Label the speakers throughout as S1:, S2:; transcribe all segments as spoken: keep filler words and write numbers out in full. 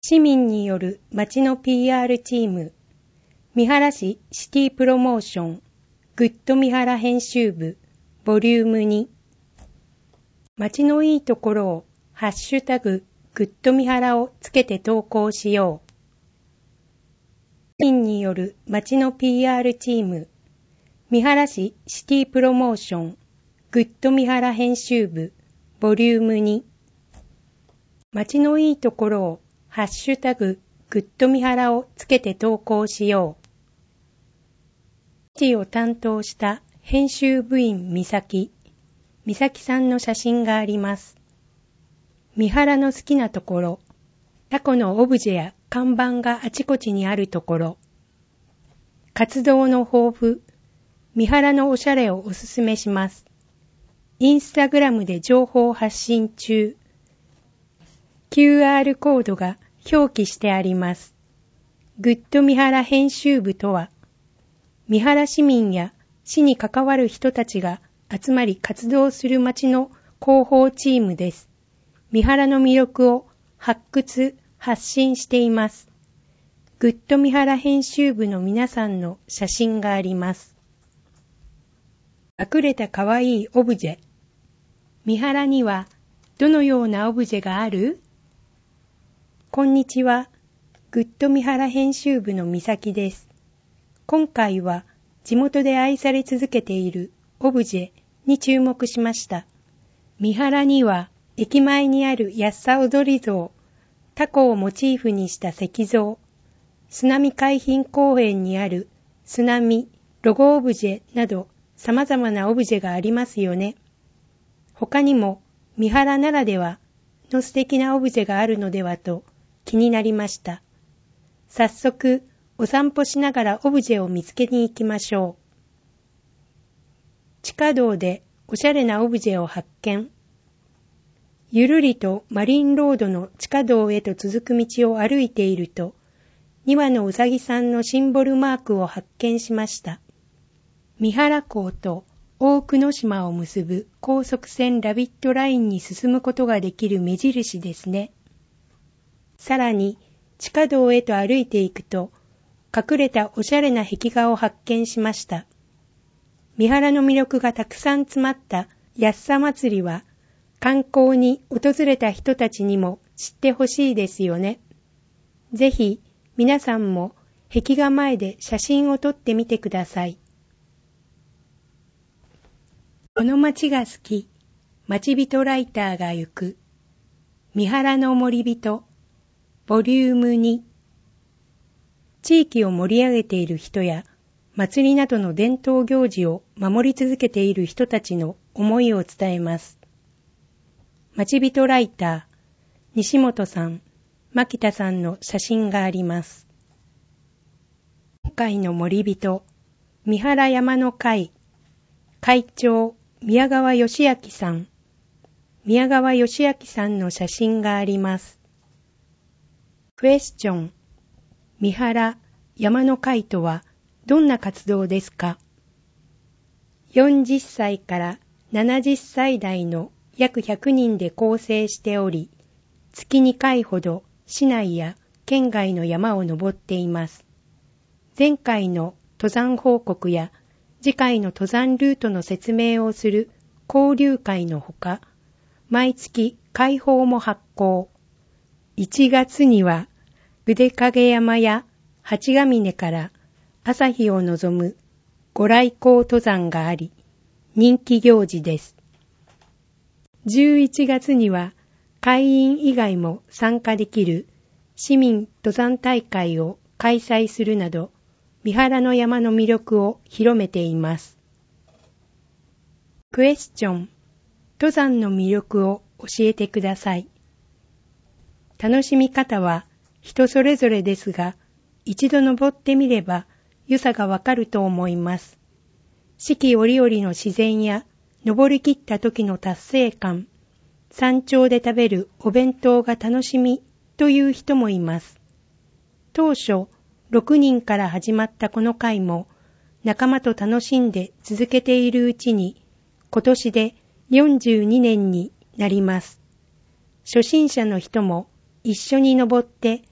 S1: 市民による町の ピーアール チーム、三原市シティプロモーション、グッド三原編集部、ボリュームに。町のいいところを、ハッシュタグ、グッド三原をつけて投稿しよう。市民による町の ピーアール チーム、三原市シティプロモーション、グッド三原編集部、ボリュームに。町のいいところを、ハッシュタグ、グッド三原をつけて投稿しよう。記事を担当した編集部員美咲、美咲さんの写真があります。三原の好きなところ、タコのオブジェや看板があちこちにあるところ、活動の抱負、三原のおしゃれをおすすめします。インスタグラムで情報発信中。キューアール コードが表記してあります。グッド三原編集部とは、三原市民や市に関わる人たちが集まり活動する町の広報チームです。三原の魅力を発掘、発信しています。グッド三原編集部の皆さんの写真があります。隠れたかわいいオブジェ。三原にはどのようなオブジェがある？こんにちは。グッド三原編集部の美咲です。今回は地元で愛され続けているオブジェに注目しました。三原には駅前にあるやっさ踊り像、タコをモチーフにした石像、津波海浜公園にある津波、ロゴオブジェなど様々なオブジェがありますよね。他にも三原ならではの素敵なオブジェがあるのではと気になりました。早速お散歩しながらオブジェを見つけに行きましょう。地下道でおしゃれなオブジェを発見。ゆるりとマリンロードの地下道へと続く道を歩いていると、にわのうさぎさんのシンボルマークを発見しました。三原港と大久野島を結ぶ高速線ラビットラインに進むことができる目印ですね。さらに地下道へと歩いていくと、隠れたおしゃれな壁画を発見しました。三原の魅力がたくさん詰まったやっさ祭りは、観光に訪れた人たちにも知ってほしいですよね。ぜひ皆さんも壁画前で写真を撮ってみてください。この街が好き、街人ライターが行く、三原の森人、ボリュームに。地域を盛り上げている人や、祭りなどの伝統行事を守り続けている人たちの思いを伝えます。街人ライター、西本さん、牧田さんの写真があります。今回の森人、三原山の会、会長、宮川義明さん、宮川義明さんの写真があります。クエスチョン、三原山の会とはどんな活動ですか？よんじゅっさいからななじゅっさい代の約ひゃくにんで構成しており、月にかいほど市内や県外の山を登っています。前回の登山報告や次回の登山ルートの説明をする交流会のほか、毎月会報も発行。いちがつには腕影山や八ヶ峰から朝日を望む御来光登山があり、人気行事です。じゅういちがつには会員以外も参加できる市民登山大会を開催するなど、三原の山の魅力を広めています。クエスチョン、登山の魅力を教えてください。楽しみ方は人それぞれですが、一度登ってみれば良さがわかると思います。四季折々の自然や登り切った時の達成感、山頂で食べるお弁当が楽しみという人もいます。当初、ろくにんから始まったこの会も、仲間と楽しんで続けているうちに、今年でよんじゅうにねんになります。初心者の人も一緒に登って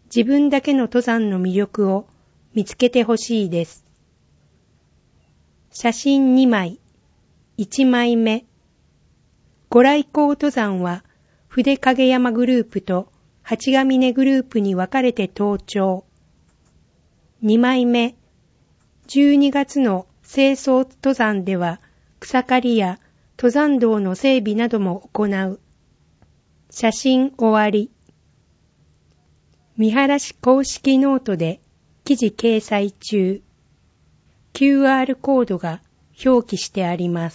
S1: 自分だけの登山の魅力を見つけてほしいです。写真にまい。いちまいめ。ご来光登山は筆影山グループと八ヶ峰グループに分かれて登頂。にまいめ。じゅうにがつの清掃登山では草刈りや登山道の整備なども行う。写真終わり。見晴市公式ノートで記事掲載中。キューアール コードが表記してあります。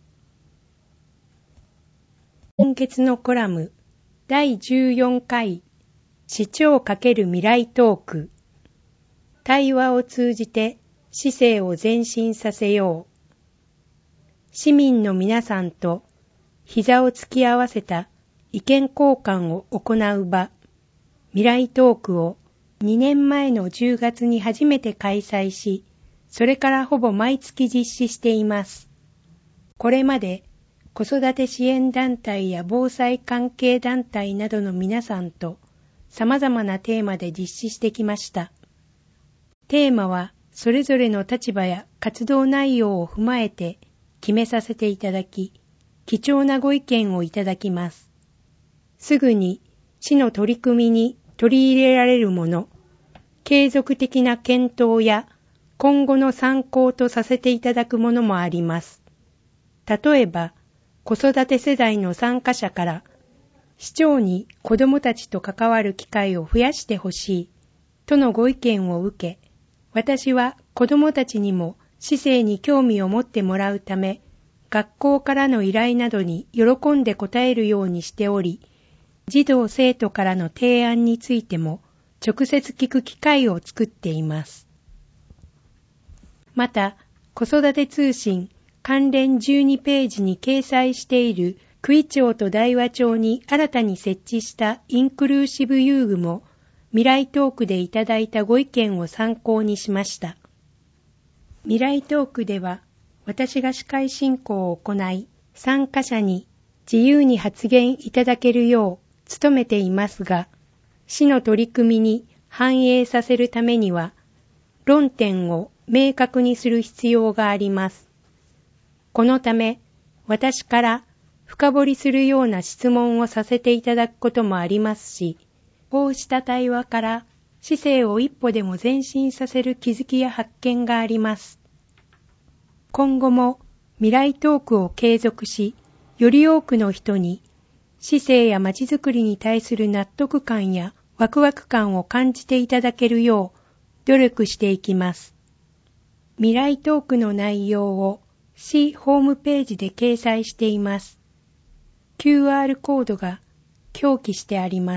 S1: 今月のコラムだいじゅうよんかい市長×未来トーク。対話を通じて市政を前進させよう。市民の皆さんと膝を突き合わせた意見交換を行う場、未来トークをにねんまえのじゅうがつに初めて開催し、それからほぼ毎月実施しています。これまで子育て支援団体や防災関係団体などの皆さんと様々なテーマで実施してきました。テーマはそれぞれの立場や活動内容を踏まえて決めさせていただき、貴重なご意見をいただきます。すぐに市の取り組みに取り入れられるもの、継続的な検討や今後の参考とさせていただくものもあります。例えば、子育て世代の参加者から、市長に子どもたちと関わる機会を増やしてほしい、とのご意見を受け、私は子どもたちにも市政に興味を持ってもらうため、学校からの依頼などに喜んで答えるようにしており、児童生徒からの提案についても直接聞く機会を作っています。また、子育て通信関連じゅうにページに掲載している九井町と大和町に新たに設置したインクルーシブ遊具も未来トークでいただいたご意見を参考にしました。未来トークでは私が司会進行を行い、参加者に自由に発言いただけるよう努めていますが、市の取り組みに反映させるためには、論点を明確にする必要があります。このため、私から深掘りするような質問をさせていただくこともありますし、こうした対話から市政を一歩でも前進させる気づきや発見があります。今後も未来トークを継続し、より多くの人に市政やまちづくりに対する納得感やワクワク感を感じていただけるよう努力していきます。未来トークの内容を市ホームページで掲載しています。キューアール コードが表記してあります。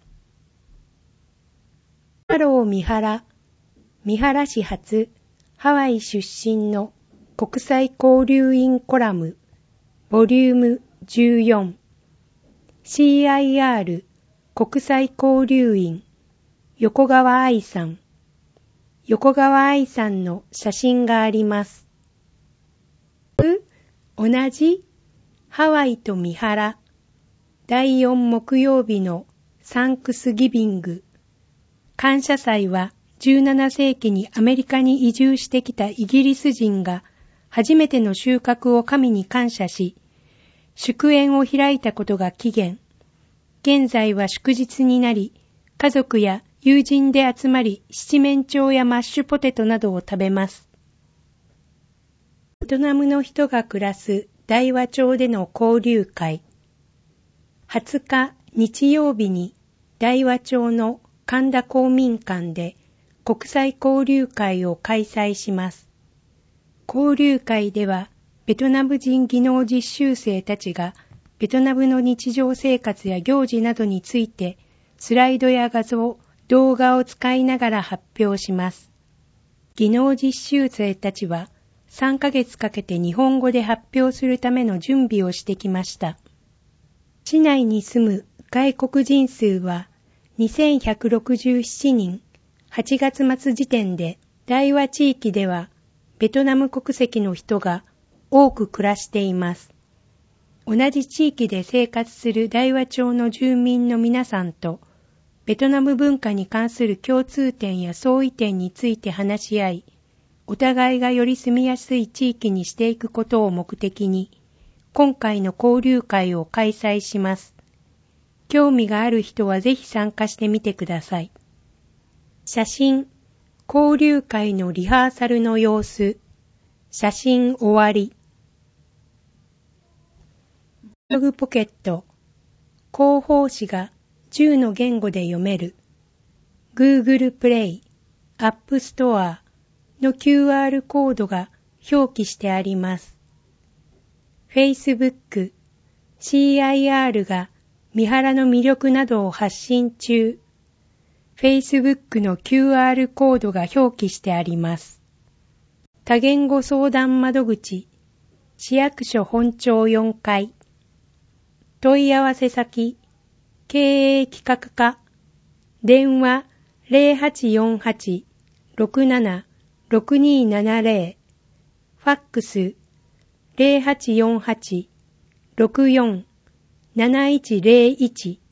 S1: ハロー三原、三原市発ハワイ出身の国際交流員コラムボリュームじゅうよん シーアイアール 国際交流員横川愛さん横川愛さんの写真があります。同じハワイと三原だいよん木曜日のサンクスギビング感謝祭はじゅうななせいきにアメリカに移住してきたイギリス人が初めての収穫を神に感謝し、祝宴を開いたことが起源。現在は祝日になり、家族や友人で集まり七面鳥やマッシュポテトなどを食べます。ベトナムの人が暮らす大和町での交流会。はつか日曜日に大和町の神田公民館で国際交流会を開催します。交流会ではベトナム人技能実習生たちがベトナムの日常生活や行事などについてスライドや画像、動画を使いながら発表します。技能実習生たちはさんかげつかけて日本語で発表するための準備をしてきました。市内に住む外国人数はにせんひゃくろくじゅうななにん、はちがつ末時点で大和地域ではベトナム国籍の人が多く暮らしています。同じ地域で生活する大和町の住民の皆さんとベトナム文化に関する共通点や相違点について話し合い、お互いがより住みやすい地域にしていくことを目的に、今回の交流会を開催します。興味がある人はぜひ参加してみてください。写真、交流会のリハーサルの様子、写真終わり。ブログポケット、広報誌がじゅうの言語で読める。Google プレイ、App Store の キューアール コードが表記してあります。Facebook、シーアイアール が三原の魅力などを発信中。Facebook の キューアール コードが表記してあります。多言語相談窓口、市役所本庁よんかい。問い合わせ先、経営企画課、電話 ゼロはちよんはち ろくなな ろくにーななゼロ、ファックス ゼロはちよんはち ろくよん なないちゼロいち